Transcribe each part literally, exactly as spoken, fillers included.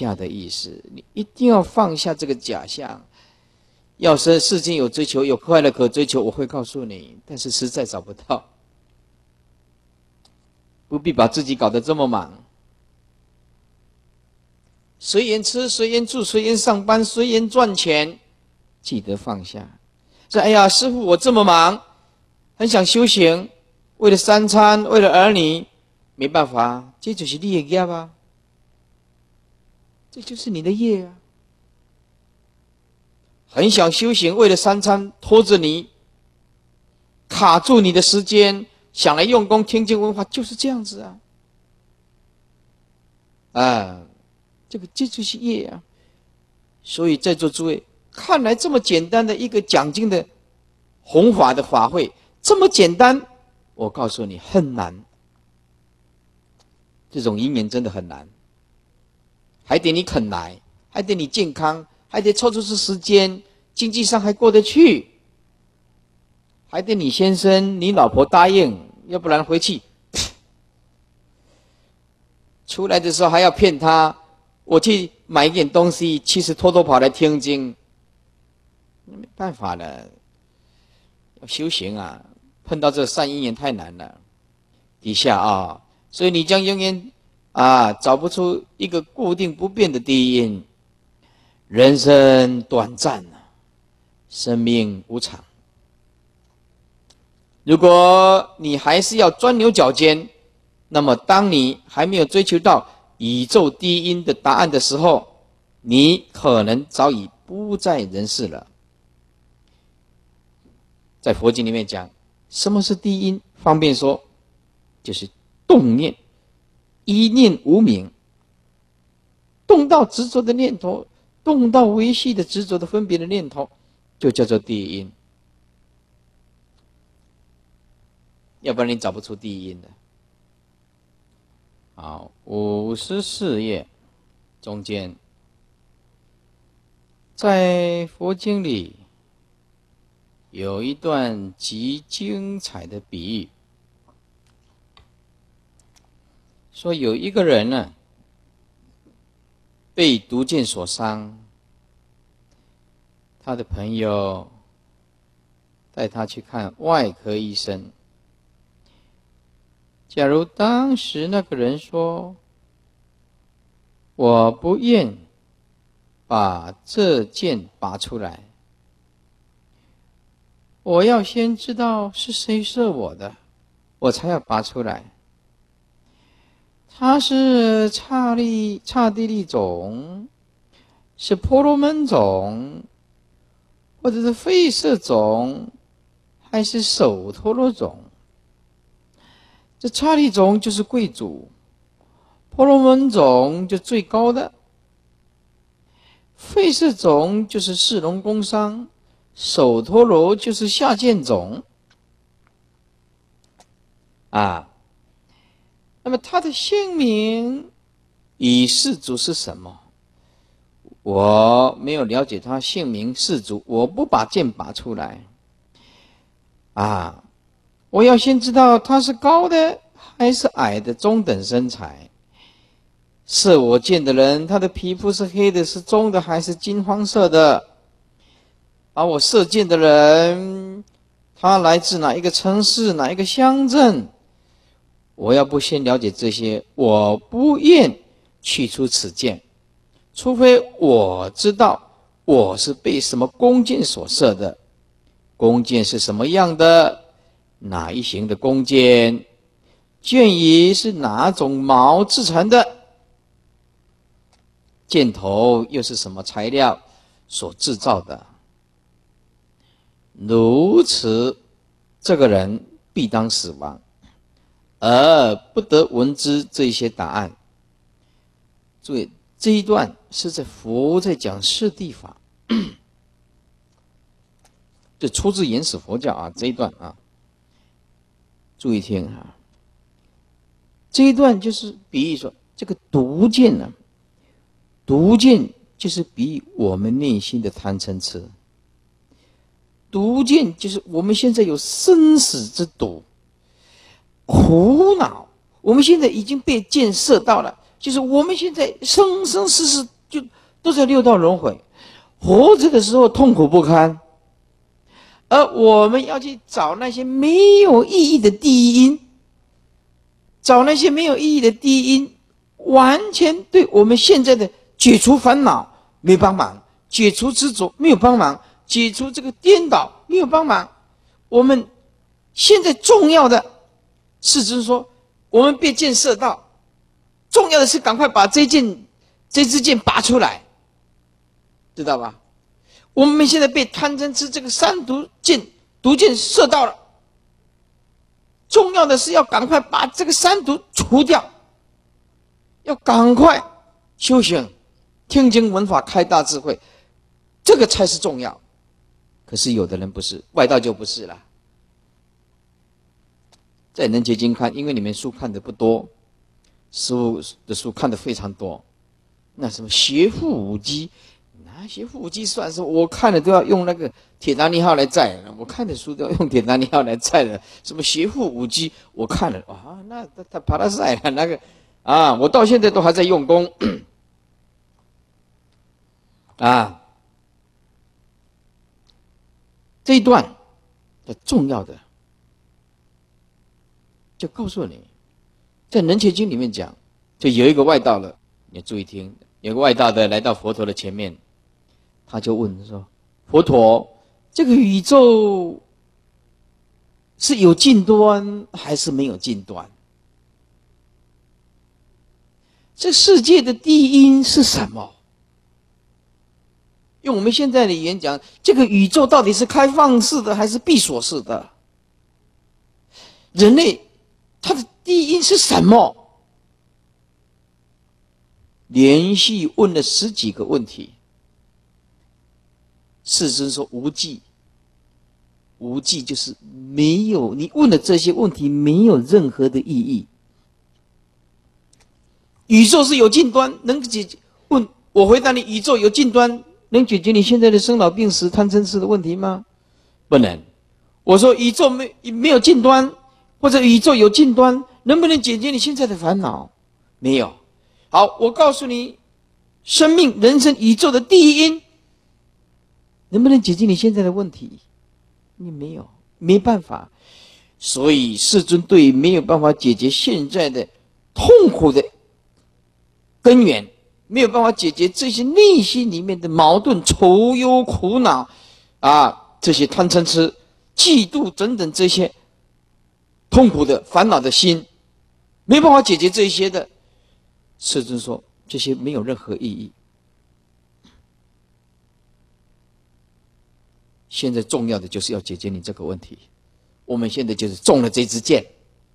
下的意思，你一定要放下这个假象。要是世间有追求，有快乐可追求，我会告诉你，但是实在找不到，不必把自己搞得这么忙。随缘吃，随缘住，随缘上班，随缘赚钱，记得放下。说哎呀，师父，我这么忙，很想修行，为了三餐，为了儿女，没办法，这就是你的业啊，这就是你的业啊。很想修行，为了三餐拖着你，卡住你的时间，想来用功听经闻法，就是这样子啊。啊，这个这就是业啊。所以在座诸位，看来这么简单的一个讲经的弘法的法会，这么简单，我告诉你很难。这种因缘真的很难，还得你肯来，还得你健康，还得抽出时间，经济上还过得去，还得你先生、你老婆答应，要不然回去出来的时候还要骗他，我去买一点东西，其实偷偷跑来听经，没办法了，要修行啊，碰到这善因缘太难了。底下啊，所以你将永远啊找不出一个固定不变的第一因。人生短暂啊，生命无常。如果你还是要钻牛角尖，那么当你还没有追求到宇宙第一因的答案的时候，你可能早已不在人世了。在佛经里面讲，什么是第一因？方便说，就是动念，一念无明，动到执着的念头，动到维系的执着的分别的念头，就叫做第一因。要不然你找不出第一因的。好，五十四页中间，在佛经里有一段极精彩的比喻，说有一个人呢，被毒箭所伤，他的朋友带他去看外科医生。假如当时那个人说，我不愿把这箭拔出来，我要先知道是谁射我的，我才要拔出来。他是刹利刹帝利种，是婆罗门种，或者是吠舍种，还是首陀罗种？这刹利种就是贵族，婆罗门种就最高的，吠舍种就是士农工商，首陀罗就是下贱种啊。那么他的姓名与氏族是什么？我没有了解他姓名氏族，我不把剑拔出来啊。我要先知道他是高的还是矮的中等身材。射我箭的人，他的皮肤是黑的，是棕的还是金黄色的？把我射箭的人，他来自哪一个城市，哪一个乡镇？我要不先了解这些，我不愿去出此箭，除非我知道我是被什么弓箭所射的，弓箭是什么样的，哪一型的弓箭，箭羽是哪种毛制成的，箭头又是什么材料所制造的。如此，这个人必当死亡，而不得闻知这些答案。注意，这一段是在佛在讲四谛法，这出自原始佛教啊，这一段啊，注意听啊。这一段就是比喻说，这个毒箭呢、啊，毒箭就是比喻我们内心的贪嗔痴。毒箭就是我们现在有生死之毒，苦恼，我们现在已经被箭射到了， 就是我们现在生生世世就都在六道轮回，活着的时候痛苦不堪，而我们要去找那些没有意义的第一因，找那些没有意义的第一因，完全对我们现在的解除烦恼没帮忙，解除执着没有帮忙，解除这个颠倒没有帮忙。我们现在重要的是，就是说我们被箭射到，重要的是赶快把这箭这支箭拔出来，知道吧？我们现在被贪嗔痴这个三毒箭毒箭射到了，重要的是要赶快把这个三毒除掉，要赶快修行听经闻法开大智慧，这个才是重要。可是有的人不是，外道就不是了。在人结经看，因为你们书看的不多，师父的书看的非常多，那什么学富五机，那学富五机算是我看的都要用那个铁达尼号来载了，我看的书都要用铁达尼号来载了。什么学富五机，我看了啊，那他他爬拉赛了那个啊，我到现在都还在用功啊。这一段的重要的，就告诉你，在《人切经》里面讲，就有一个外道了，你注意听，有个外道的来到佛陀的前面，他就问说：“佛陀，这个宇宙是有尽端还是没有尽端？这世界的第一因是什么？”用我们现在的语言讲，这个宇宙到底是开放式的还是闭锁式的？人类它的第一因是什么？连续问了十几个问题。世尊说无记，无记就是没有，你问的这些问题没有任何的意义。宇宙是有尽端，能解决？问我回答你，宇宙有尽端，能解决你现在的生老病死、贪嗔痴的问题吗？不能。我说宇宙没没有尽端，或者宇宙有尽端，能不能解决你现在的烦恼？没有。好，我告诉你，生命、人生、宇宙的第一因，能不能解决你现在的问题？你没有，没办法。所以世尊对没有办法解决现在的痛苦的根源，没有办法解决这些内心里面的矛盾、愁忧、苦恼啊，这些贪嗔痴、嫉妒等等这些痛苦的烦恼的心，没办法解决这些的，世尊说这些没有任何意义。现在重要的就是要解决你这个问题。我们现在就是中了这支箭，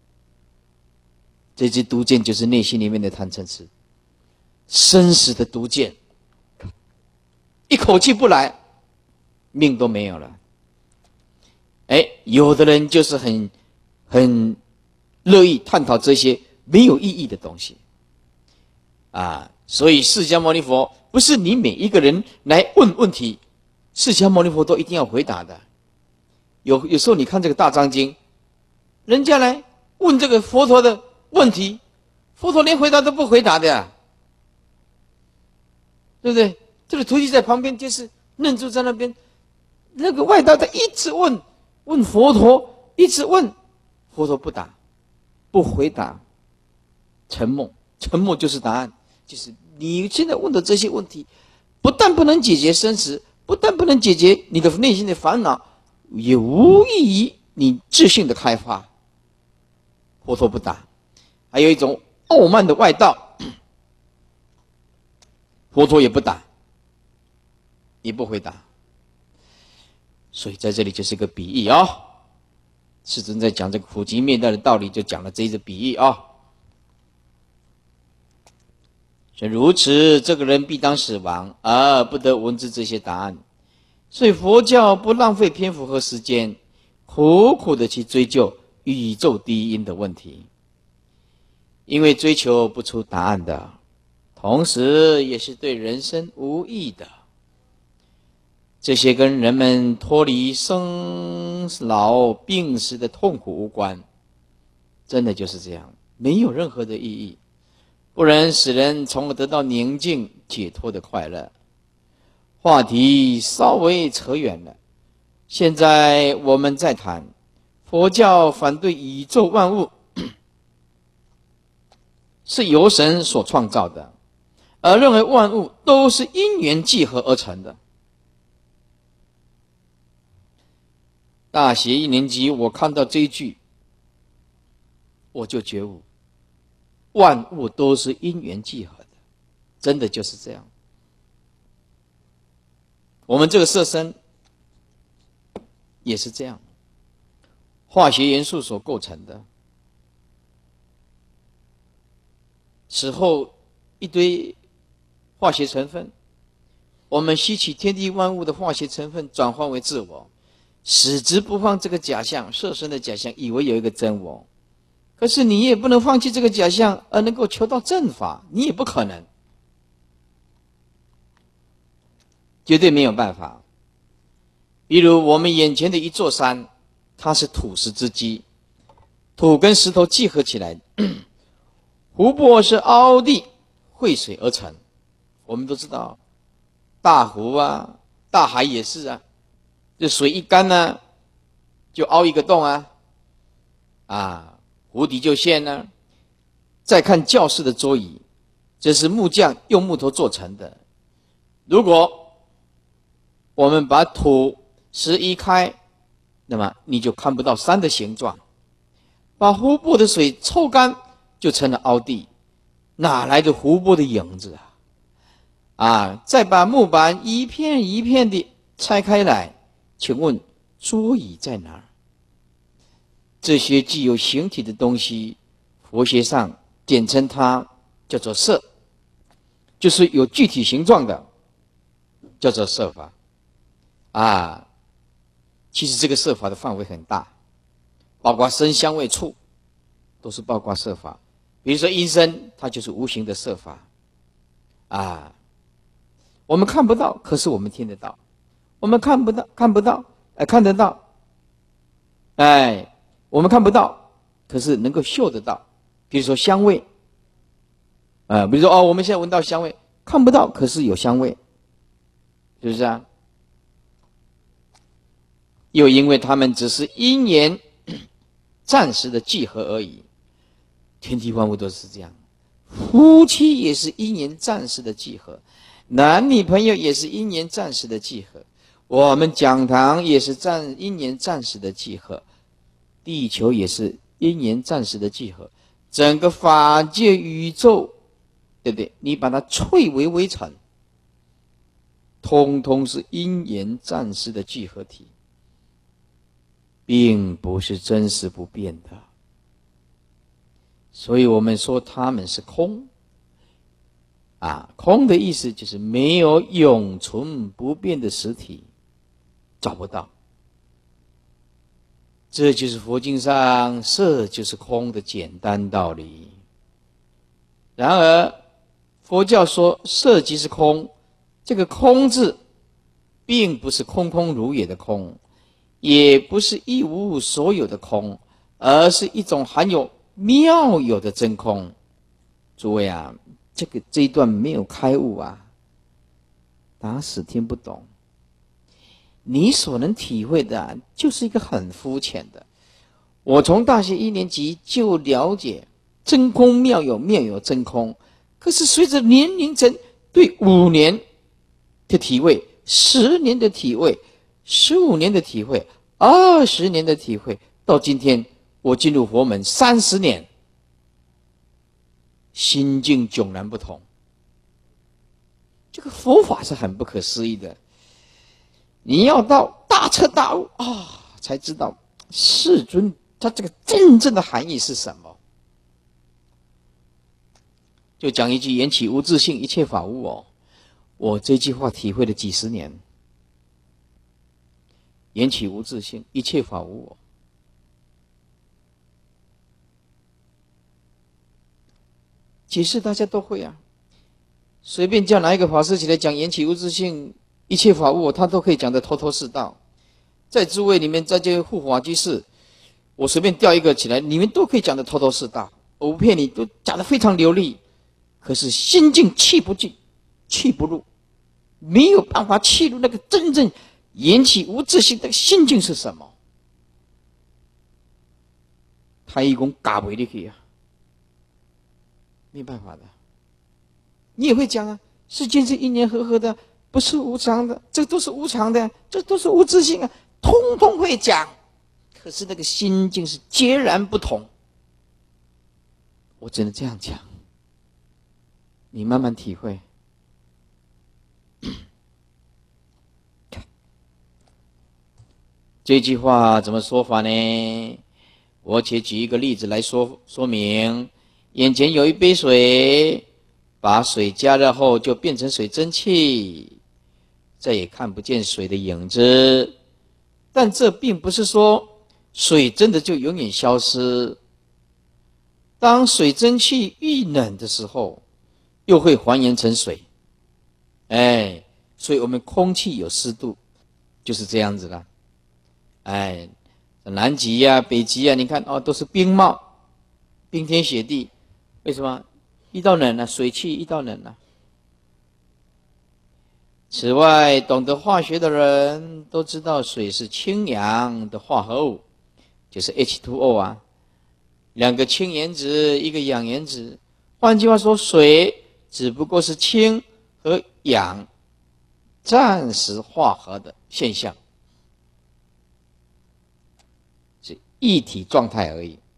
这支毒箭就是内心里面的贪嗔痴，生死的毒箭，一口气不来，命都没有了。哎，有的人就是很很乐意探讨这些没有意义的东西啊，所以释迦牟尼佛不是你每一个人来问问题，释迦牟尼佛都一定要回答的。有有时候你看这个大藏经，人家来问这个佛陀的问题，佛陀连回答都不回答的呀，对不对？这个徒弟在旁边就是愣住在那边，那个外道他一直问问佛陀，一直问佛陀不答，不回答，沉默，沉默就是答案。就是你现在问的这些问题，不但不能解决生死，不但不能解决你的内心的烦恼，也无异于你自信的开发。佛陀不答。还有一种傲慢的外道，佛陀也不答，也不回答。所以在这里就是一个比喻啊、哦。世尊在讲这个苦集灭道的道理，就讲了这一个比喻啊、哦。所以如此，这个人必当死亡，而不得闻知这些答案。所以佛教不浪费篇幅和时间，苦苦的去追究宇宙第一因的问题，因为追求不出答案的，同时也是对人生无益的。这些跟人们脱离生老病死的痛苦无关，真的就是这样，没有任何的意义。 不能使人从而得到宁静解脱的快乐。话题稍微扯远了，现在我们再谈佛教反对宇宙万物是由神所创造的，而认为万物都是因缘聚合而成的。大学一年级，我看到这一句，我就觉悟，万物都是因缘聚合的，真的就是这样。我们这个色身也是这样，化学元素所构成的。此后一堆化学成分，我们吸取天地万物的化学成分，转化为自我，使之不放这个假象，色身的假象，以为有一个真我。可是你也不能放弃这个假象而能够求到正法，你也不可能，绝对没有办法。比如我们眼前的一座山，它是土石之基，土跟石头聚合起来，湖泊是凹地汇水而成。我们都知道，大湖啊，大海也是啊，这水一干呢，就凹一个洞啊，啊，湖底就现了。再看教室的桌椅，这是木匠用木头做成的。如果我们把土石移开，那么你就看不到山的形状。把湖泊的水抽干，就成了凹地，哪来的湖泊的影子啊？啊！再把木板一片一片地拆开来，请问桌椅在哪儿？这些具有形体的东西，佛学上简称它叫做色，就是有具体形状的，叫做色法。啊，其实这个色法的范围很大，包括声香味触，都是包括色法。比如说音声，它就是无形的色法。啊，我们看不到，可是我们听得到；我们看不到，看不到，哎，看得到。哎，我们看不到，可是能够嗅得到。比如说香味，啊，比如说哦，我们现在闻到香味，看不到，可是有香味，是不是啊？又因为他们只是因缘暂时的聚合而已，天地万物都是这样，夫妻也是因缘暂时的聚合，男女朋友也是因缘暂时的聚合，我们讲堂也是暂因缘暂时的聚合，地球也是因缘暂时的聚合，整个法界宇宙，对不对？你把它淬为微尘，通通是因缘暂时的聚合体，并不是真实不变的。所以我们说他们是空啊，空的意思就是没有永存不变的实体，找不到。这就是佛经上色就是空的简单道理。然而佛教说色即是空，这个空字并不是空空如也的空，也不是一无所有的空，而是一种含有妙有的真空。诸位啊，这个这一段没有开悟啊，打死听不懂。你所能体会的、啊、就是一个很肤浅的。我从大学一年级就了解真空妙有，妙有真空，可是随着年龄层对五年的体会、十年的体会、十五年的体会、二十年的体会，到今天我进入佛门三十年，心境迥然不同。这个佛法是很不可思议的，你要到大彻大悟啊，才知道世尊他这个真正的含义是什么。就讲一句缘起无自性，一切法无我，我这句话体会了几十年。缘起无自性，一切法无我。解释大家都会啊，随便叫哪一个法师起来讲缘起无自性，一切法无我，他都可以讲得头头是道。在诸位里面，在这些护法居士，我随便调一个起来，你们都可以讲得头头是道，我不骗你，都讲得非常流利。 可是心境气不进，气不入，没有办法气入那个真正引起无自性的心境是什么？他一共嘎不进去啊，没办法的。你也会讲啊，世间是因缘和合的，不是无常的，这都是无常的，这都是无自性啊，通通会讲。可是那个心境是截然不同。我只能这样讲，你慢慢体会。这句话怎么说法呢？我且举一个例子来说说明。眼前有一杯水，把水加热后就变成水蒸气，再也看不见水的影子。但这并不是说水真的就永远消失。当水蒸气遇冷的时候，又会还原成水。哎，所以我们空气有湿度，就是这样子啦。哎，南极呀、啊、北极啊，你看哦，都是冰帽，冰天雪地。为什么？遇到冷了、啊，水汽遇到冷了、啊。此外，懂得化学的人都知道，水是氢氧的化合物，就是 H 二 O 啊，两个氢原子，一个氧原子。换句话说，水只不过是氢和氧暂时化合的现象，是一体状态而已。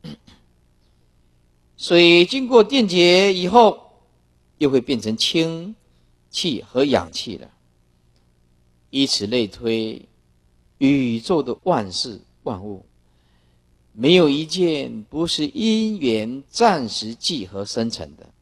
水经过电解以后，又会变成氢气和氧气了。以此类推，宇宙的万事万物，没有一件不是因缘暂时聚合生成的，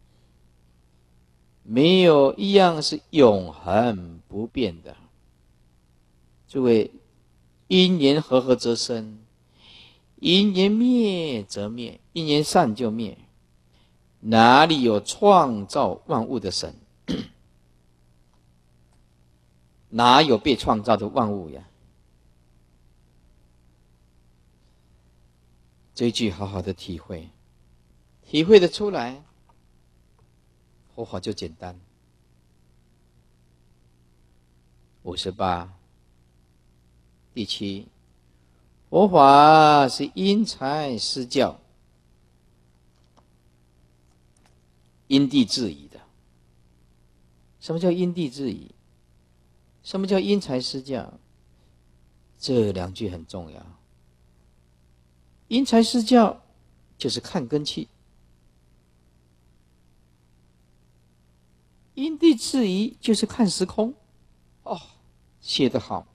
没有一样是永恒不变的。诸位，因缘和合则生，因缘灭则灭，因缘散就灭。哪里有创造万物的神？哪有被创造的万物呀？这一句好好的体会，体会的出来，佛法就简单。五十八，第七，佛法是因材施教，因地制宜的。什么叫因地制宜？什么叫因材施教？这两句很重要。因材施教就是看根器，因地制宜就是看时空。哦，写得好。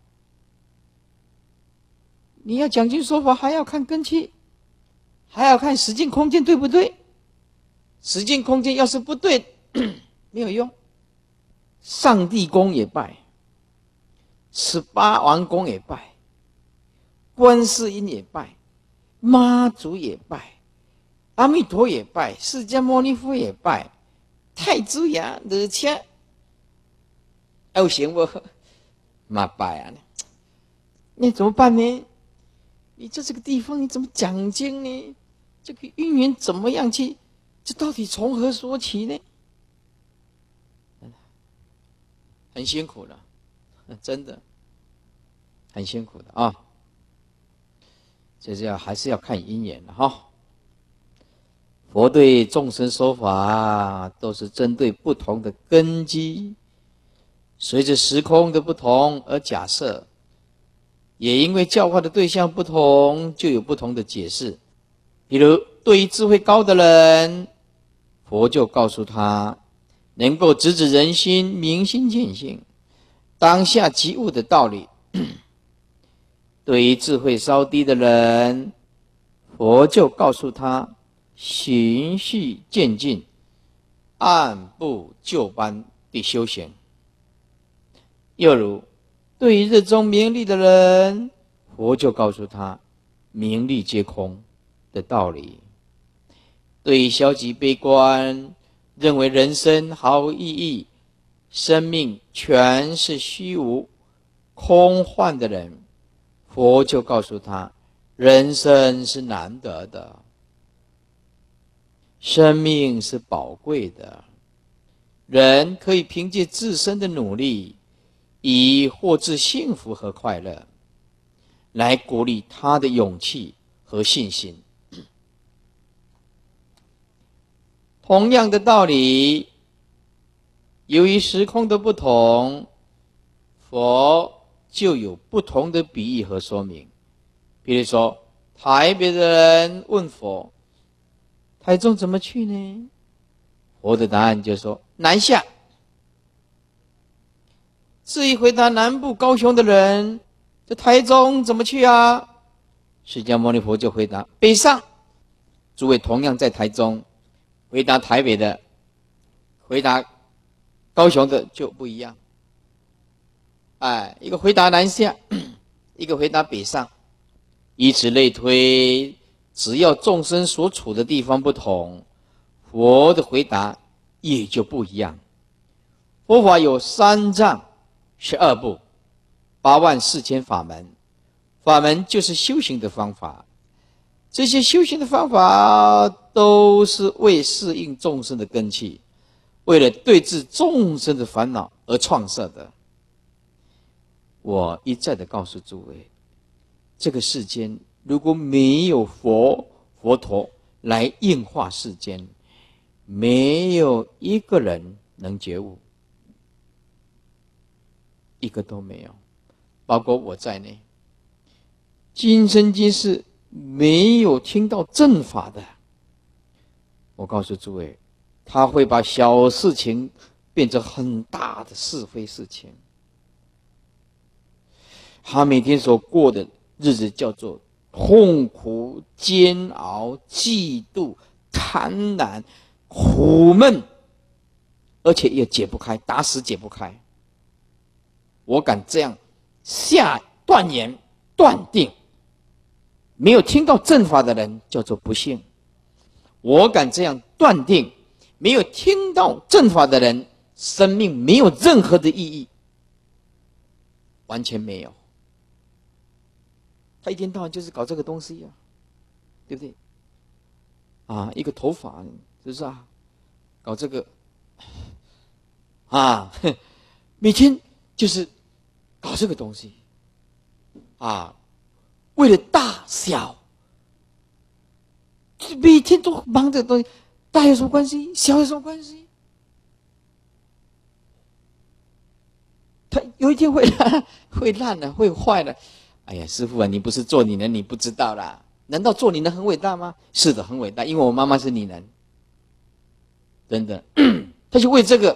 你要讲经说法，还要看根器，还要看时间空间对不对？时间空间要是不对，没有用。上帝公也拜，十八王公也拜，观世音也拜，妈祖也拜，阿弥陀也拜，释迦牟尼佛也拜，太子爷而且有行不嘛拜啊？那怎么办呢？你在这个地方你怎么讲经呢？这个因缘怎么样去？这到底从何说起呢？很辛苦了，真的很辛苦的啊！这是要还是要看因缘的哈。佛对众生说法，都是针对不同的根基，随着时空的不同而假设，也因为教化的对象不同，就有不同的解释。比如，对于智慧高的人，佛就告诉他，能够直指人心，明心见性，当下即悟的道理。对于智慧稍低的人，佛就告诉他，循序渐进，按部就班地修行。又如，对于热衷名利的人，佛就告诉他，名利皆空的道理。对于消极悲观，认为人生毫无意义，生命全是虚无空幻的人，佛就告诉他，人生是难得的，生命是宝贵的， 人可以凭借自身的努力，以获致幸福和快乐，来鼓励他的勇气和信心。同样的道理，由于时空的不同，佛就有不同的比喻和说明。比如说，台北的人问佛：台中怎么去呢？佛的答案就说：南下。至于回答南部高雄的人，这台中怎么去啊？释迦牟尼佛就回答：北上。诸位同样在台中，回答台北的，回答高雄的就不一样。哎，一个回答南下，一个回答北上，以此类推，只要众生所处的地方不同，佛的回答也就不一样。佛法有三藏十二部，八万四千法门。法门就是修行的方法，这些修行的方法都是为适应众生的根器，为了对治众生的烦恼而创设的。我一再的告诉诸位，这个世间如果没有佛佛陀来应化世间，没有一个人能觉悟，一个都没有，包括我在内。今生今世没有听到正法的，我告诉诸位，他会把小事情变成很大的是非事情。他每天所过的日子叫做痛苦、煎熬、嫉妒、贪婪、苦闷，而且也解不开，打死解不开。我敢这样下断言断定，没有听到正法的人叫做不幸。我敢这样断定，没有听到正法的人，生命没有任何的意义，完全没有。他一天到晚就是搞这个东西啊，对不对？啊，一个头发，是不是啊？搞这个啊，每天就是搞这个东西啊，为了大小，每天都忙这个东西，大有什么关系？小有什么关系？他有一天会烂，会烂了，会坏了。哎呀，师父啊，你不是做女人，你不知道啦。难道做女人很伟大吗？是的，很伟大，因为我妈妈是女人，真的。他就为这个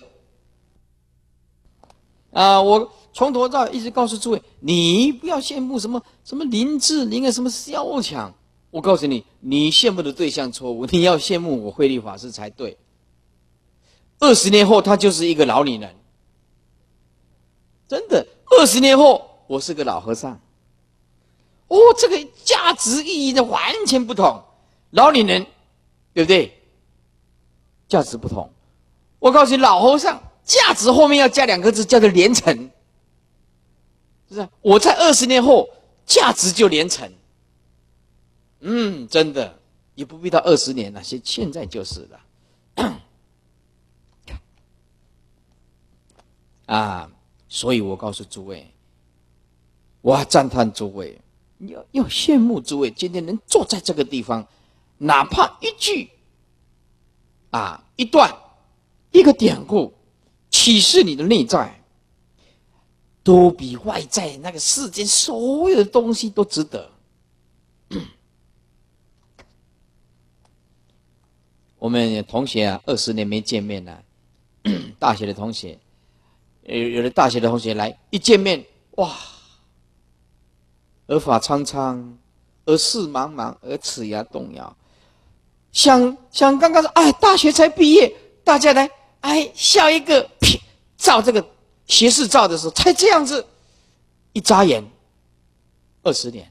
啊，我从头到尾一直告诉诸位，你不要羡慕什么什么林志玲啊，什么萧蔷。我告诉你，你羡慕的对象错误，你要羡慕我慧律法师才对。二十年后，她就是一个老女人，真的。二十年后，我是个老和尚。哦，这个价值意义的完全不同，老女人，对不对？价值不同。我告诉你，老和尚价值后面要加两个字，叫做连城。是不是？我在二十年后，价值就连城。嗯，真的，也不必到二十年了，现现在就是了。啊，所以我告诉诸位，我要赞叹诸位。要要羡慕诸位今天能坐在这个地方，哪怕一句啊一段一个典故启示你的内在，都比外在那个世间所有的东西都值得。我们同学啊，二十年没见面了，大学的同学，有有的大学的同学来一见面，哇！而发苍苍，而视茫茫，而齿牙动摇。想想刚刚说，哎，大学才毕业，大家来，哎，笑一个，照这个学士照的时候，才这样子，一眨眼，二十年，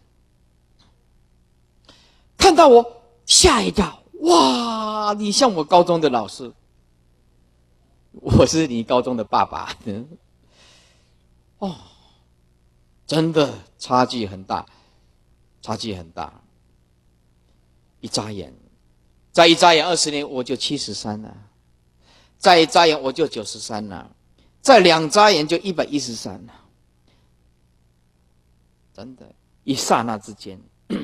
看到我吓一跳，哇，你像我高中的老师，我是你高中的爸爸，哦。真的差距很大，差距很大。一眨眼，再一眨眼，二十年我就七十三了。 再一眨眼我就九十三了，再两眨眼就一百一十三了。真的，一刹那之间，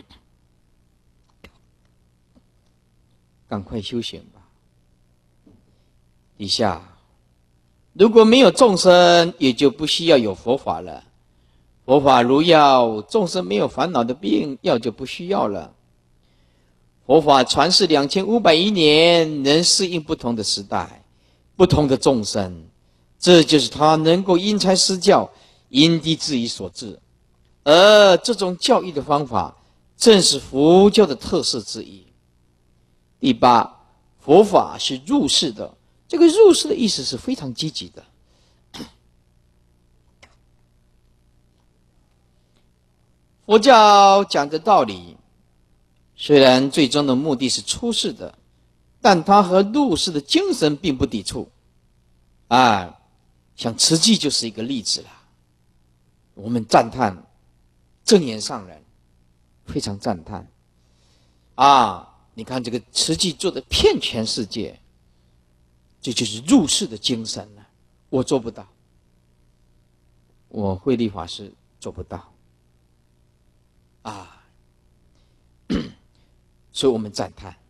赶快修行吧。底下，如果没有众生，也就不需要有佛法了。佛法如药，众生没有烦恼的病，药就不需要了。佛法传世两千五百余年，能适应不同的时代、不同的众生，这就是它能够因材施教、因地制宜所致。而这种教育的方法，正是佛教的特色之一。第八，佛法是入世的。这个入世的意思是非常积极的。佛教讲的道理，虽然最终的目的是出世的，但它和入世的精神并不抵触。啊，像慈济就是一个例子了。我们赞叹正言上人，非常赞叹。啊，你看这个慈济做的遍全世界，这就是入世的精神了。我做不到，我慧律法师做不到。啊，所以我们赞叹。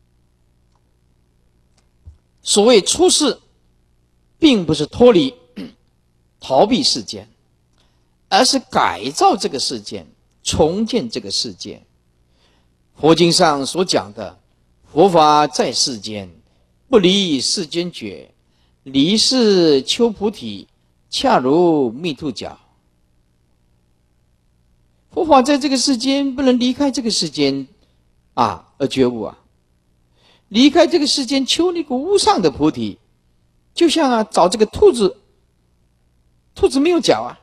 所谓出世，并不是脱离、逃避世间，而是改造这个世界，重建这个世界。佛经上所讲的，佛法在世间，不离世间觉，离世求菩提，恰如觅兔角。佛法在这个世间，不能离开这个世间啊而觉悟啊，离开这个世间求那个无上的菩提，就像啊找这个兔子，兔子没有脚啊，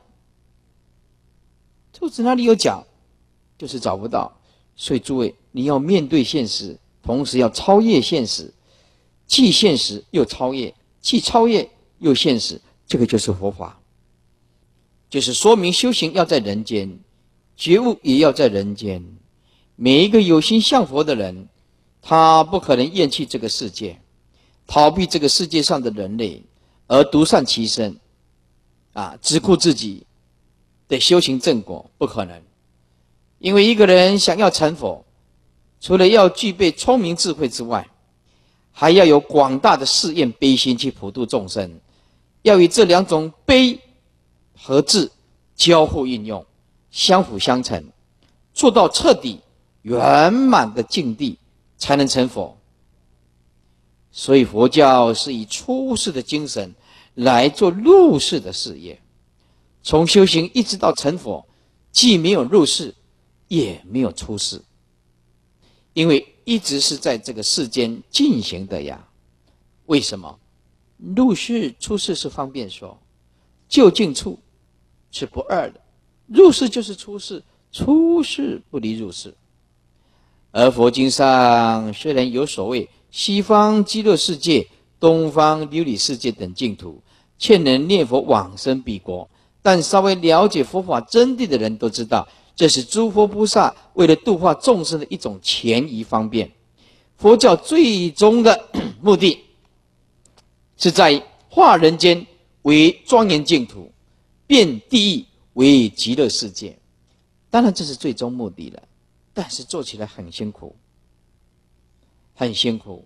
兔子哪里有脚，就是找不到。所以诸位，你要面对现实，同时要超越现实，既现实又超越，既超越又现实，这个就是佛法。就是说明修行要在人间，觉悟也要在人间。每一个有心向佛的人，他不可能厌弃这个世界，逃避这个世界上的人类，而独善其身，啊，只顾自己的修行正果，不可能。因为一个人想要成佛，除了要具备聪明智慧之外，还要有广大的誓愿悲心去普度众生，要以这两种悲和智交互运用，相辅相成，做到彻底圆满的境地，才能成佛。所以佛教是以出世的精神来做入世的事业，从修行一直到成佛，既没有入世，也没有出世，因为一直是在这个世间进行的呀。为什么？入世出世是方便说，就近处是不二的，入世就是出世，出世不离入世。而佛经上虽然有所谓西方极乐世界、东方琉璃世界等净土，却能念佛往生彼国，但稍微了解佛法真谛的人都知道，这是诸佛菩萨为了度化众生的一种前移方便。佛教最终的目的是在化人间为庄严净土，变地狱为极乐世界。当然这是最终目的了，但是做起来很辛苦，很辛苦。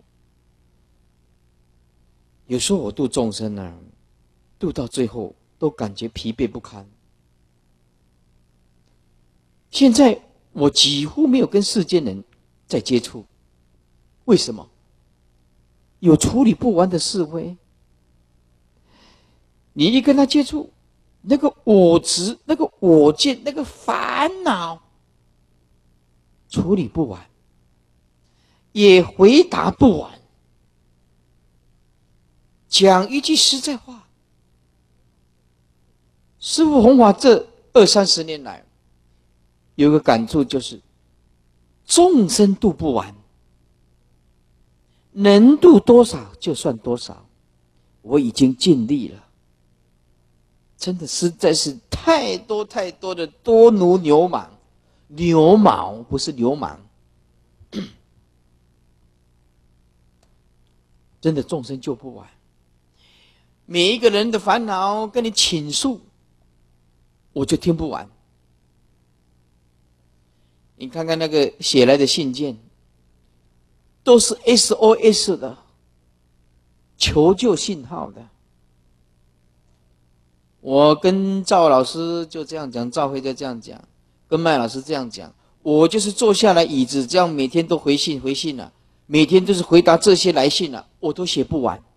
有时候我度众生呢，度到最后都感觉疲惫不堪。现在我几乎没有跟世间人在接触，为什么？有处理不完的是非，你一跟他接触，那个我执、那个我见、那个烦恼，处理不完，也回答不完。讲一句实在话，师父弘法这二三十年来，有个感触就是，众生度不完，能度多少就算多少，我已经尽力了。真的实在是太多太多的多奴牛蟒，牛毛不是流氓，真的众生救不完。 每一个人的烦恼跟你倾诉，我就听不完。你看看那个写来的信件，都是 S O S 的求救信号的。我跟赵老师就这样讲，赵辉就这样讲，跟麦老师这样讲，我就是坐下来椅子，这样每天都回信回信了、啊，每天都是回答这些来信了、啊，我都写不完，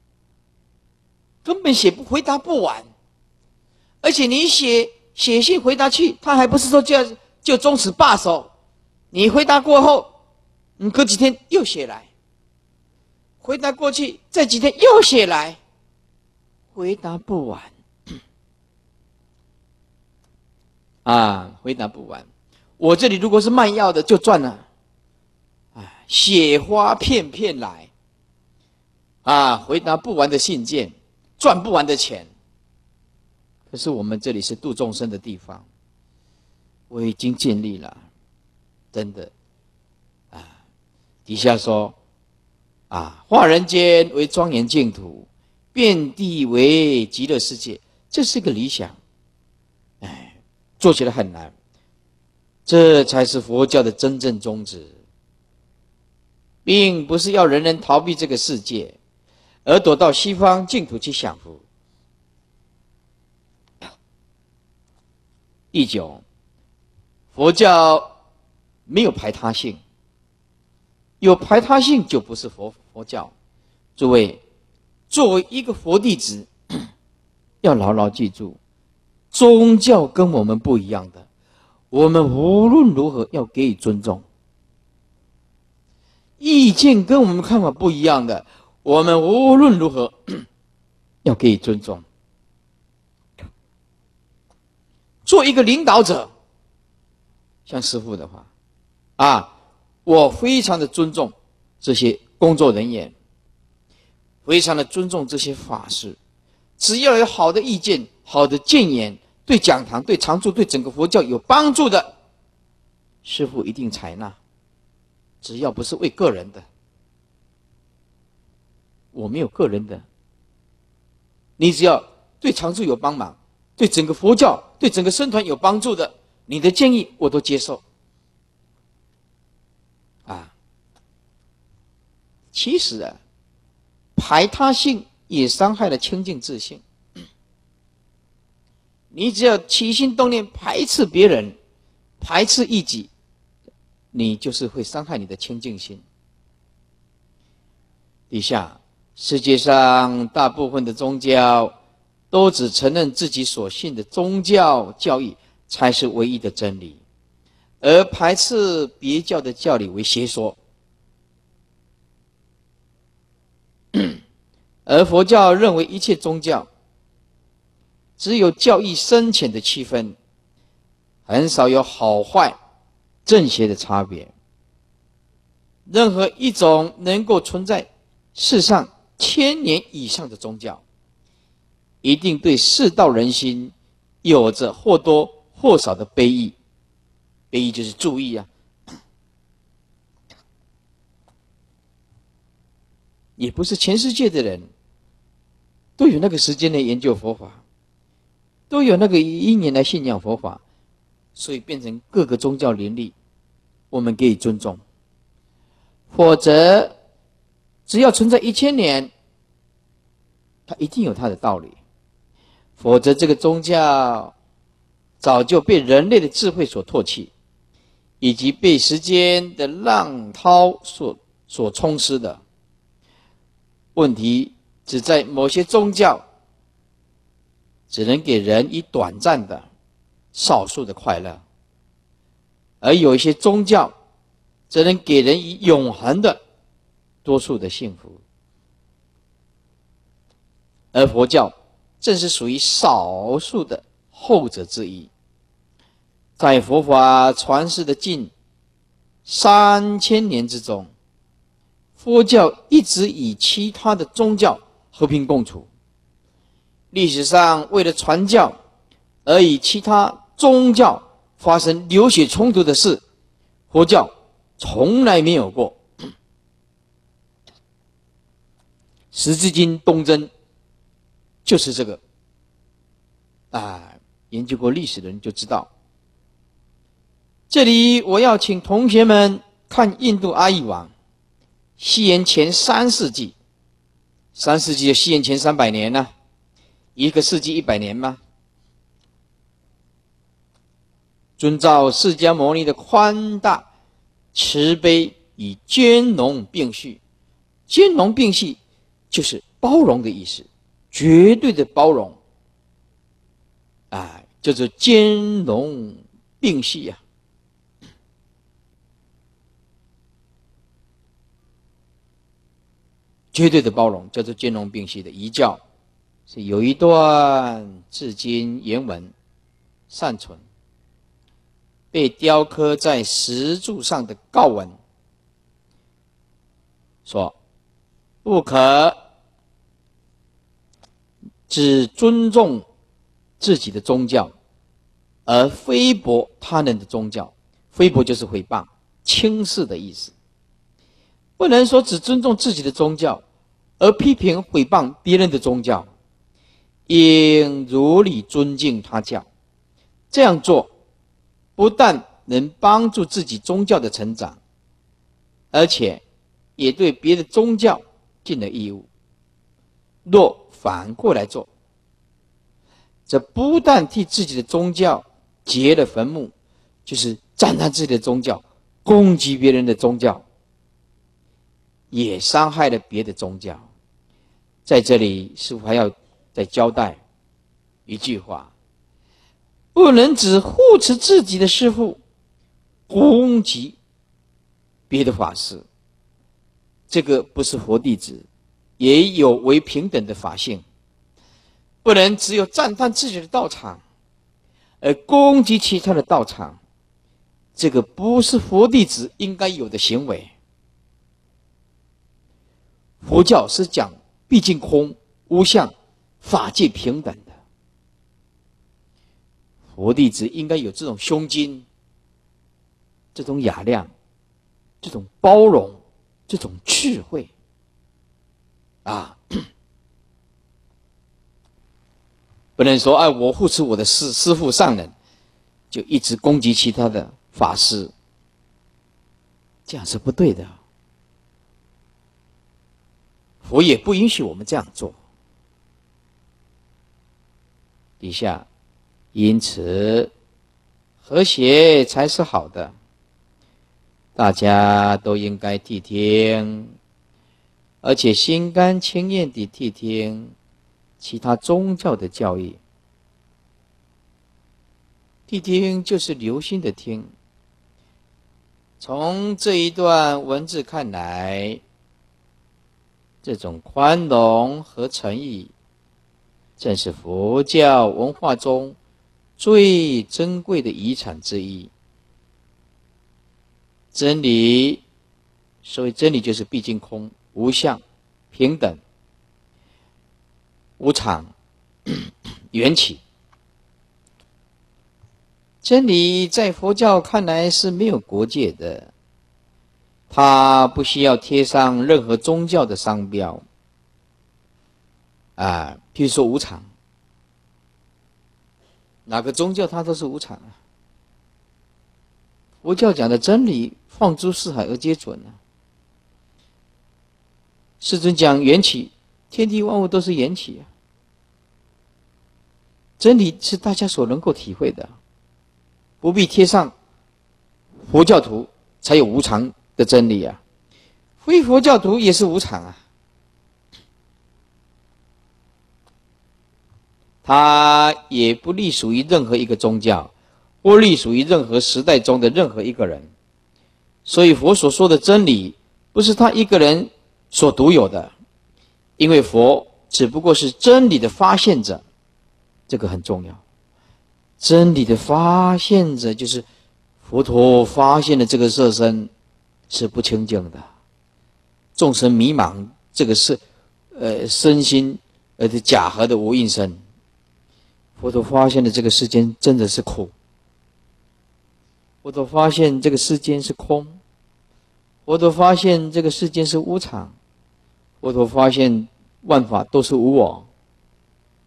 根本写不回答不完。而且你写写信回答去，他还不是说就就终止罢手，你回答过后，你隔几天又写来，回答过去，再几天又写来，回答不完。啊，回答不完。我这里如果是卖药的，就赚了。啊，雪花片片来，啊，回答不完的信件，赚不完的钱。可是我们这里是度众生的地方，我已经尽力了，真的。啊，底下说，啊，化人间为庄严净土，遍地为极乐世界，这是个理想。哎。做起来很难，这才是佛教的真正宗旨，并不是要人人逃避这个世界，而躲到西方净土去享福。第九，佛教没有排他性，有排他性就不是佛佛教。诸位，作为一个佛弟子，要牢牢记住。宗教跟我们不一样的，我们无论如何要给予尊重。意见跟我们看法不一样的，我们无论如何要给予尊重。做一个领导者，像师父的话，啊，我非常的尊重这些工作人员，非常的尊重这些法师，只要有好的意见、好的建言，对讲堂、对常住、对整个佛教有帮助的，师父一定采纳。只要不是为个人的，我没有个人的，你只要对常住有帮忙，对整个佛教、对整个僧团有帮助的，你的建议我都接受。啊，其实啊，排他性也伤害了清净自性。你只要起心动念排斥别人，排斥异己，你就是会伤害你的清净心。底下，世界上大部分的宗教都只承认自己所信的宗教教义才是唯一的真理，而排斥别教的教理为邪说。而佛教认为一切宗教只有教义深浅的区分，很少有好坏正邪的差别。任何一种能够存在世上千年以上的宗教，一定对世道人心有着或多或少的悲意。悲意就是注意啊，也不是全世界的人都有那个时间来研究佛法，都有那个因缘来信仰佛法，所以变成各个宗教林立，我们给予尊重。否则，只要存在一千年，它一定有它的道理。否则，这个宗教早就被人类的智慧所唾弃，以及被时间的浪涛所所冲失的。问题只在某些宗教只能给人以短暂的、少数的快乐，而有一些宗教则能给人以永恒的、多数的幸福。而佛教正是属于少数的后者之一。在佛法传世的近三千年之中，佛教一直与其他的宗教和平共处。历史上为了传教而与其他宗教发生流血冲突的事，佛教从来没有过。时至今东征， 就是这个。啊，研究过历史的人就知道。这里我要请同学们看印度阿育王，西元前三世纪，三世纪的西元前三百年呢、啊，一个世纪一百年吗？遵照释迦牟尼的宽大慈悲与兼容并蓄，兼容并蓄就是包容的意思，绝对的包容，啊，叫做兼容并蓄呀、啊。绝对的包容叫做兼容并蓄的遗教，是有一段至今原文尚存，被雕刻在石柱上的告文，说不可只尊重自己的宗教，而非驳他人的宗教。非驳就是诽谤、轻视的意思。不能说只尊重自己的宗教，而批评诽谤别人的宗教，应如理尊敬他教。这样做不但能帮助自己宗教的成长，而且也对别的宗教尽了义务。若反过来做，这不但替自己的宗教结了坟墓，就是赞叹自己的宗教，攻击别人的宗教，也伤害了别的宗教。在这里师父还要再交代一句话，不能只护持自己的师父，攻击别的法师，这个不是佛弟子，也有为平等的法性。不能只有赞叹自己的道场，而攻击其他的道场，这个不是佛弟子应该有的行为。佛教是讲毕竟空、无相、法界平等的，佛弟子应该有这种胸襟，这种雅量，这种包容，这种智慧啊！不能说哎，我护持我的师师父上人，就一直攻击其他的法师，这样是不对的。佛也不允许我们这样做。底下，因此和谐才是好的，大家都应该谛听，而且心甘情愿地谛听其他宗教的教义。谛听就是留心的听。从这一段文字看来，这种宽容和诚意，正是佛教文化中最珍贵的遗产之一。真理，所谓真理就是毕竟空、无相、平等、无常、缘起。真理在佛教看来是没有国界的，它不需要贴上任何宗教的商标啊，譬如说无常，哪个宗教它都是无常啊。佛教讲的真理，放诸四海而皆准啊。世尊讲缘起，天地万物都是缘起啊。真理是大家所能够体会的，不必贴上佛教徒才有无常的真理啊，非佛教徒也是无常啊。它也不隶属于任何一个宗教，或隶属于任何时代中的任何一个人。所以佛所说的真理，不是他一个人所独有的，因为佛只不过是真理的发现者，这个很重要。真理的发现者就是佛陀发现的这个色身是不清净的，众生迷茫，这个是呃身心呃的假合的无应身。佛陀发现的这个世间真的是苦，佛陀发现这个世间是空，佛陀发现这个世间是无常，佛陀发现万法都是无我。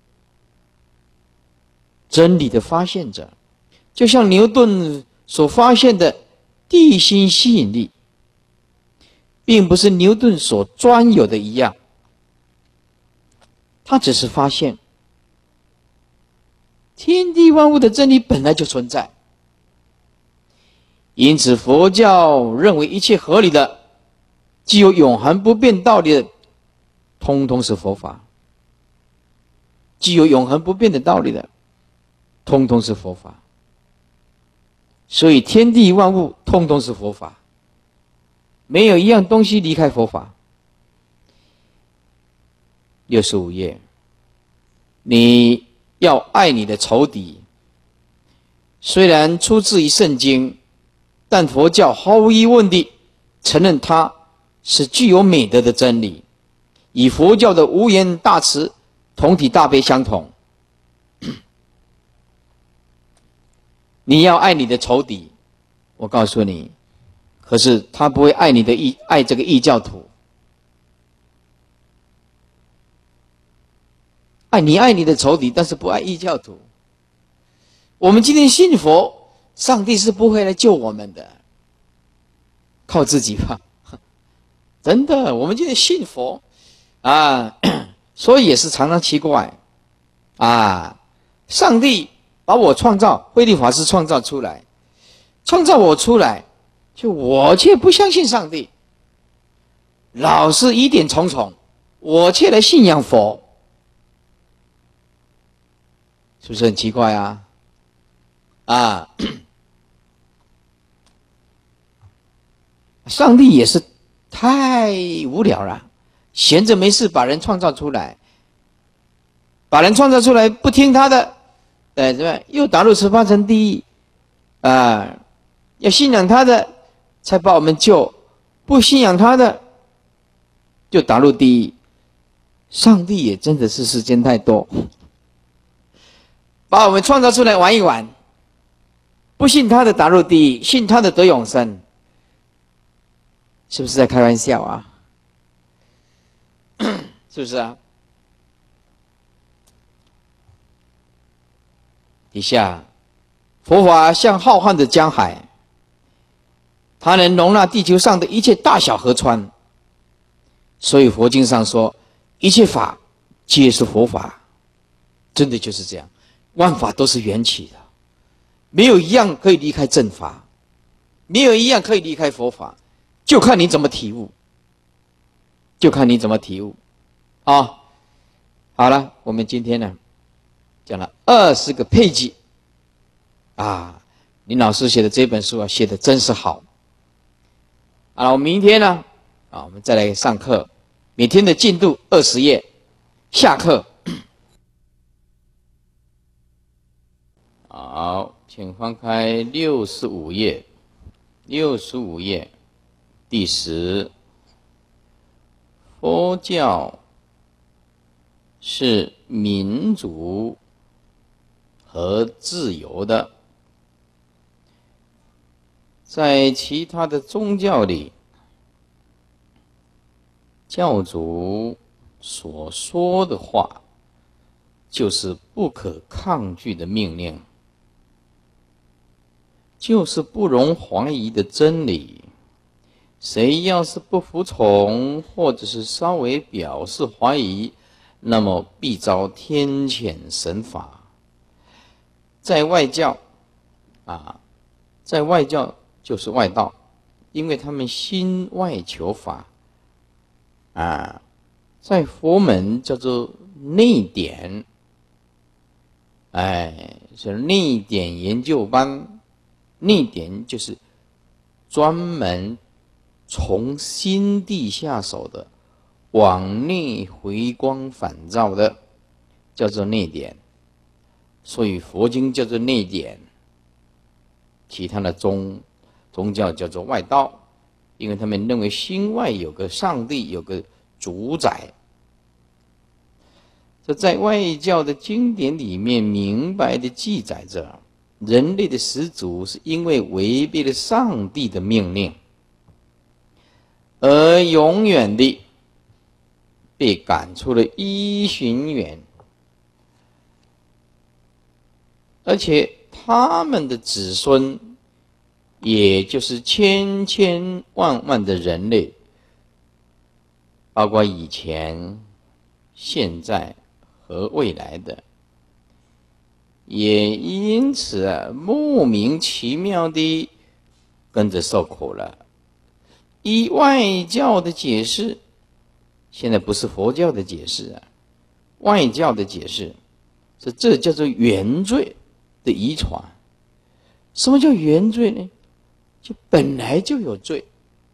真理的发现者，就像牛顿所发现的地心吸引力，并不是牛顿所专有的一样，他只是发现天地万物的真理本来就存在。因此佛教认为一切合理的具有永恒不变道理的通通是佛法，具有永恒不变的道理的通通是佛法。所以天地万物通通是佛法，没有一样东西离开佛法。六十五页，你要爱你的仇敌，虽然出自于圣经，但佛教毫无疑问地承认它是具有美德的真理，与佛教的无缘大慈、同体大悲相同。你要爱你的仇敌，我告诉你，可是他不会爱你的异爱这个异教徒，爱你爱你的仇敌，但是不爱异教徒。我们今天信佛，上帝是不会来救我们的，靠自己吧。真的，我们今天信佛啊，所以也是常常奇怪啊，上帝把我创造，慧律法师创造出来，创造我出来，就我却不相信上帝，老是疑点重重，我却来信仰佛，是不是很奇怪啊？啊，上帝也是太无聊了，闲着没事把人创造出来，把人创造出来，不听他的，哎，对吧？又打入十八层地狱啊！要信仰他的，才把我们救；不信仰他的，就打入地狱。上帝也真的是时间太多，把我们创造出来玩一玩，不信他的打入地狱，信他的得永生，是不是在开玩笑啊？是不是啊？底下，佛法像浩瀚的江海，它能容纳地球上的一切大小河川。所以佛经上说，一切法皆是佛法，真的就是这样，万法都是缘起的，没有一样可以离开正法，没有一样可以离开佛法，就看你怎么体悟，就看你怎么体悟啊！好了，我们今天呢讲了二十个配剂啊，林老师写的这本书啊，写的真是好。好了，我明天呢啊，我们再来上课，每天的进度二十页，下课。好，请翻开六十五页，六十五页第十，佛教是民主和自由的。在其他的宗教里，教主所说的话就是不可抗拒的命令，就是不容怀疑的真理。谁要是不服从，或者是稍微表示怀疑，那么必遭天谴神罚。在外教啊，在外教就是外道，因为他们心外求法啊。在佛门叫做内典，哎，是内典研究班。内典就是专门从心地下手的，往内回光返照的，叫做内典。所以佛经叫做内典，其他的宗宗教叫做外道，因为他们认为心外有个上帝，有个主宰。这在外教的经典里面明白的记载着，人类的始祖是因为违背了上帝的命令，而永远地被赶出了依循园。 而且他们的子孙，也就是千千万万的人类，包括以前、现在和未来的，也因此啊，莫名其妙地跟着受苦了。依外教的解释，现在不是佛教的解释啊，外教的解释是这叫做原罪的遗传。什么叫原罪呢？就本来就有罪，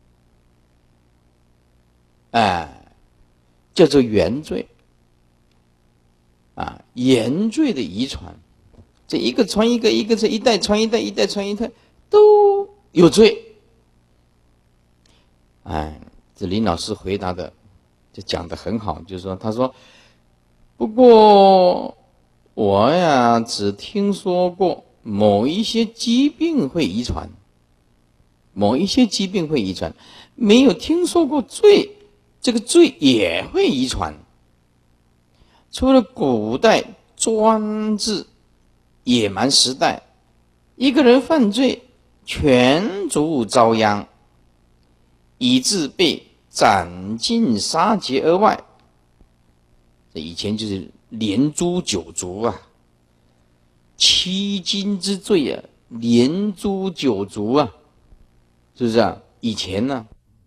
哎，叫做原罪啊，原罪的遗传，这一个传一个，一个是一代传一代，一代传一代，都有罪。哎，这林老师回答的就讲得很好，就是说，他说，不过我呀只听说过某一些疾病会遗传，某一些疾病会遗传，没有听说过罪，这个罪也会遗传。除了古代专制野蛮时代，一个人犯罪，全族遭殃，以致被斩尽杀绝而外。这以前就是连诛九族啊，欺君之罪啊，连诛九族啊，是不是啊？以前呢，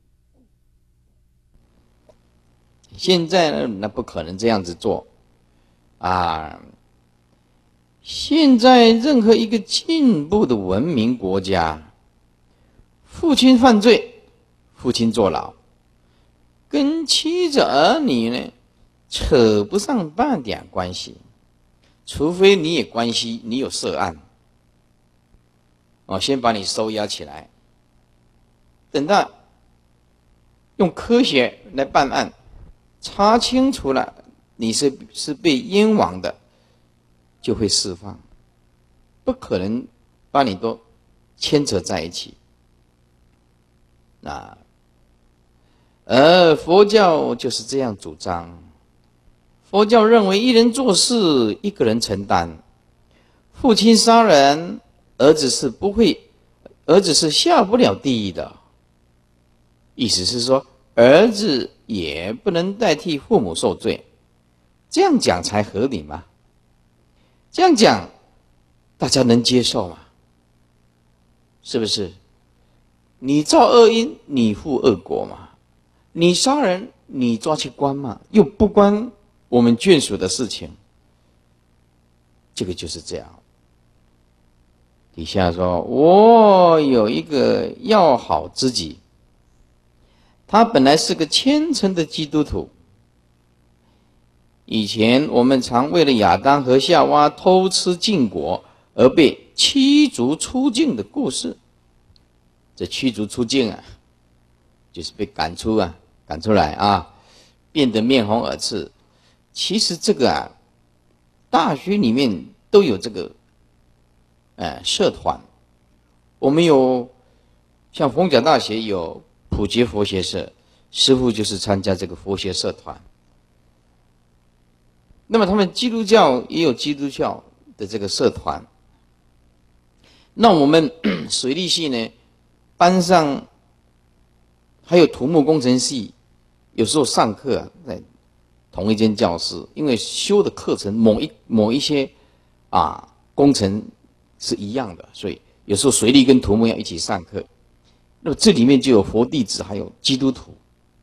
现在呢，那不可能这样子做啊。现在任何一个进步的文明国家，父亲犯罪，父亲坐牢，跟妻子儿女呢扯不上半点关系，除非你也关系，你有涉案，哦，先把你收押起来，等到用科学来办案，查清楚了你是是被冤枉的，就会释放，不可能把你都牵扯在一起。啊，而佛教就是这样主张。佛教认为一人做事一个人承担，父亲杀人，儿子是不会，儿子是下不了地狱的。意思是说，儿子也不能代替父母受罪，这样讲才合理嘛？这样讲，大家能接受吗？是不是？你造恶因，你负恶果嘛？你杀人，你抓去关嘛？又不关我们眷属的事情。这个就是这样。底下说，我有一个要好知己，他本来是个虔诚的基督徒。以前我们常为了亚当和夏娃偷吃禁果而被驱逐出境的故事。这驱逐出境啊，就是被赶出啊，赶出来啊，变得面红耳赤。其实这个啊，大学里面都有这个，呃，社团。我们有像逢甲大学有普觉佛学社，师父就是参加这个佛学社团。那么他们基督教也有基督教的这个社团。那我们水利系呢，班上还有土木工程系，有时候上课啊，在同一间教室，因为修的课程某一某一些啊工程是一样的，所以有时候水利跟土木要一起上课。那么这里面就有佛弟子，还有基督徒，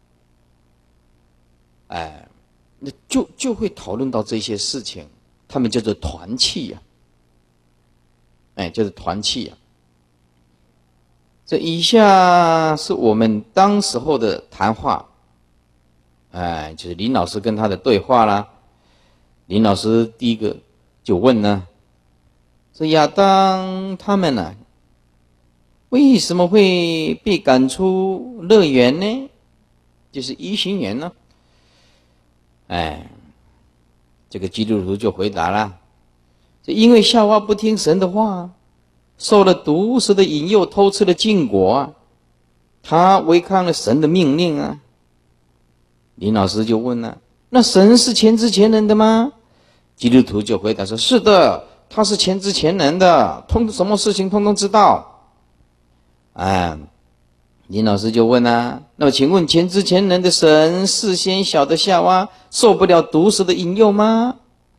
哎，那就就会讨论到这些事情，他们叫做团契呀、啊，哎，叫做团契呀、啊。这以下是我们当时候的谈话，哎，就是林老师跟他的对话啦。林老师第一个就问呢，说亚当他们呢、啊，为什么会被赶出乐园呢？就是伊甸园呢？哎，这个基督徒就回答了，就因为夏娃不听神的话，受了毒蛇的引诱，偷吃了禁果啊，他违抗了神的命令啊。林老师就问了，那神是全知全能的吗？基督徒就回答说，是的， 他是全知全能的，通什么事情通通知道。啊，林老师就问啊，那么请问全知全能的神事先晓得夏娃受不了毒蛇的引诱吗？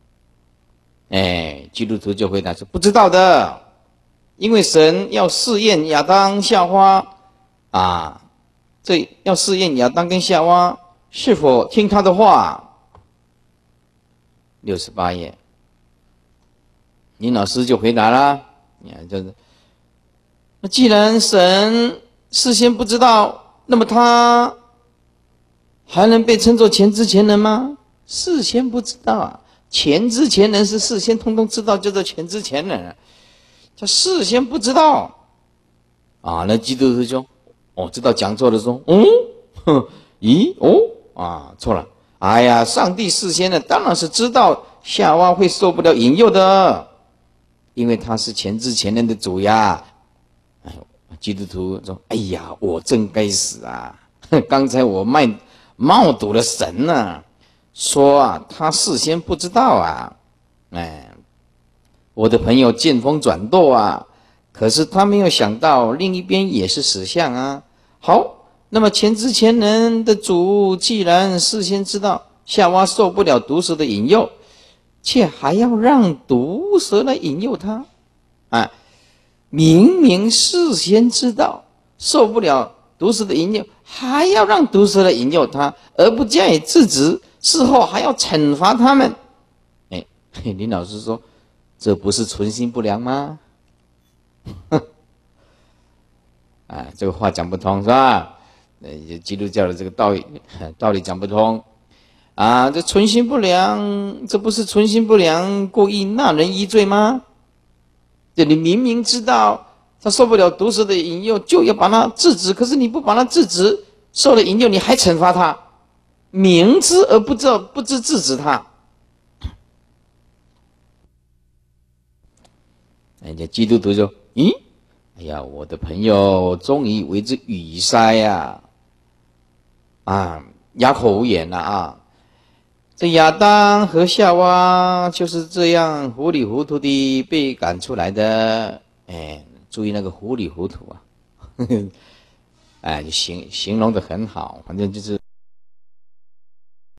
哎，基督徒就回答说不知道的，因为神要试验亚当夏娃啊，这要试验亚当跟夏娃是否听他的话。六十八页，林老师就回答啦，你看就是那既然神事先不知道，那么他还能被称作全知全能吗？事先不知道啊，全知全能是事先通通知道，叫做全知全能。他事先不知道啊，那基督徒说：“哦，知道讲错了，说，嗯，哼，咦，哦，啊，错了。哎呀，上帝事先呢，当然是知道夏娃会受不了引诱的，因为他是全知全能的主呀。”哎，基督徒说：“哎呀，我真该死啊！刚才我卖冒堵了神呢、啊，说啊，他事先不知道啊。哎，我的朋友见风转舵啊，可是他没有想到另一边也是死相啊。好，那么全知全能的主既然事先知道夏娃受不了毒蛇的引诱，却还要让毒蛇来引诱他，啊。”明明事先知道受不了毒蛇的引诱，还要让毒蛇来引诱他，而不加以制止，事后还要惩罚他们。哎，林老师说，这不是存心不良吗？啊，这个话讲不通是吧？呃，基督教的这个道理道理讲不通啊！这存心不良，这不是存心不良，故意纳人一罪吗？这你明明知道他受不了毒蛇的引诱，就要把他制止，可是你不把他制止，受了引诱你还惩罚他，明知而不知道，不知制止他。人家基督徒说：“咦，哎呀，我的朋友终于为之语塞呀、啊，啊，哑口无言了啊！这亚当和夏娃就是这样糊里糊涂的被赶出来的。哎，注意那个糊里糊涂啊，呵呵哎，形形容的很好，反正就是。”